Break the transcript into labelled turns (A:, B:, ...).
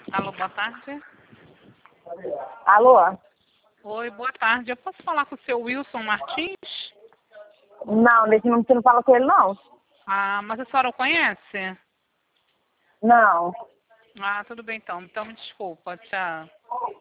A: Alô, boa tarde.
B: Alô?
A: Oi, boa tarde. Eu posso falar com o seu Wilson Martins?
B: Não, desse número você não fala com ele, não.
A: Ah, mas a senhora o conhece?
B: Não.
A: Ah, tudo bem então. Então me desculpa. Tchau.